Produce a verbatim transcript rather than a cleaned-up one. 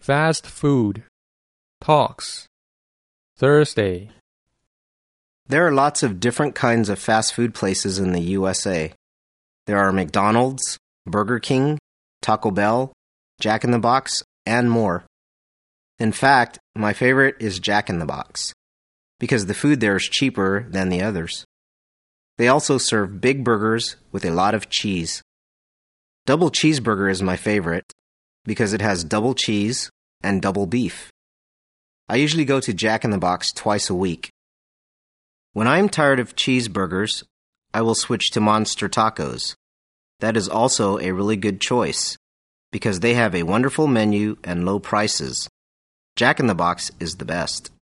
Fast food. Talks. Thursday. There are lots of different kinds of fast food places in the U S A. There are McDonald's, Burger King, Taco Bell, Jack in the Box, and more. In fact, my favorite is Jack in the Box, because the food there is cheaper than the others. They also serve big burgers with a lot of cheese. Double cheeseburger is my favorite, because it has double cheese and double beef. I usually go to Jack in the Box twice a week. When I am tired of cheeseburgers, I will switch to Monster Tacos. That is also a really good choice, because they have a wonderful menu and low prices. Jack in the Box is the best.